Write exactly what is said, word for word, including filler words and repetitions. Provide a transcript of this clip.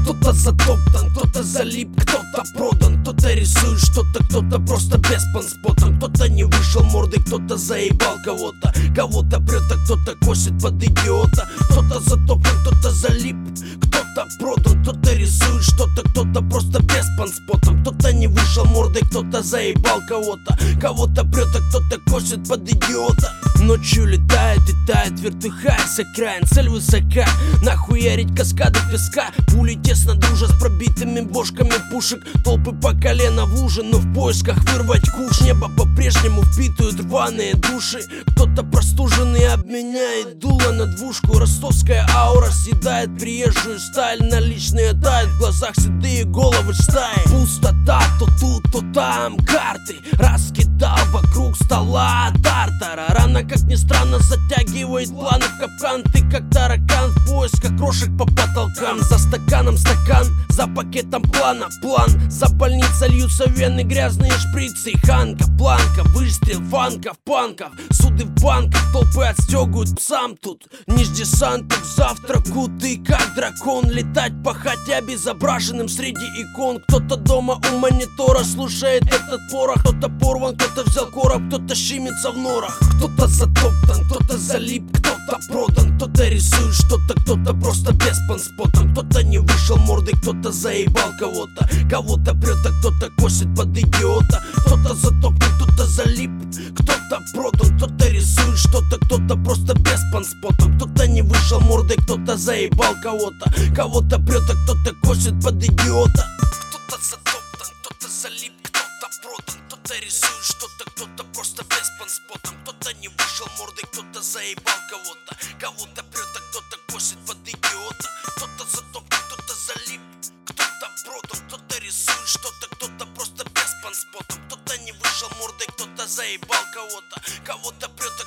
Кто-то затоптан, кто-то залип, кто-то продан, кто-то рисует что-то, кто-то просто без панспотом. Кто-то не вышел мордой, кто-то заебал кого-то, кого-то прет, а кто-то косит под идиота. Кто-то затоптан, кто-то залип, кто-то продан, кто-то рисует что-то, кто-то просто без панспотом. Кто-то не вышел мордой, кто-то заебал кого-то, кого-то прет, а кто-то косит под идиота. Ночью летает и тает вертуха с окраин, цель высока, нахуярить каскады песка. Пули тесно дружат с пробитыми бошками пушек, толпы по колено в луже, но в поисках вырвать куш. Небо по-прежнему впитывают рваные души, кто-то простуженный обменяет дуло на двушку. Ростовская аура съедает приезжую сталь, наличные тают, в глазах седые головы стаи. Пустота, то тут, то там, карты раскидал вокруг стола тартара. Рана, как ни странно, затягивает планы в капкан. Ты как таракан в поисках крошек по потолкам. За стаканом стакан, за пакетом плана план. За больницей льются вены, грязные шприцы. Ханка, планка, выстрел, фанков, панков. Суды в банках, толпы отстегивают псам тут. Ниж десантов, завтраку ты как дракон. Летать, пахать обезображенным среди икон. Кто-то дома у монитора слушает этот порох. Кто-то порван, кто-то взял короб, кто-то щемится в норах. Кто-то затоптан, кто-то залип, кто-то продан, кто-то рисует что-то, кто-то просто без панспотом. Кто-то не вышел мордой, кто-то заебал кого-то, кого-то прет, а кто-то косит под идиота. Кто-то затоптан, кто-то залип, кто-то продан, кто-то рисует что-то, кто-то просто без панспотом. Кто-то не вышел мордой, кто-то заебал кого-то, кого-то прет, а кто-то косит под идиота. Кто-то затоптан, кто-то залип, кто-то продан, кто-то рисует что-то, кто-то просто без панспотом. Кто-то не вышел мордой, кто-то заебал кого-то, кого-то прет, а кто-то косит под идиота. Кто-то затоптан, кто-то залип, кто-то продан, кто-то рисует что-то, кто-то просто без панспотом. Кто-то не вышел мордой, кто-то заебал кого-то, кого-то прет,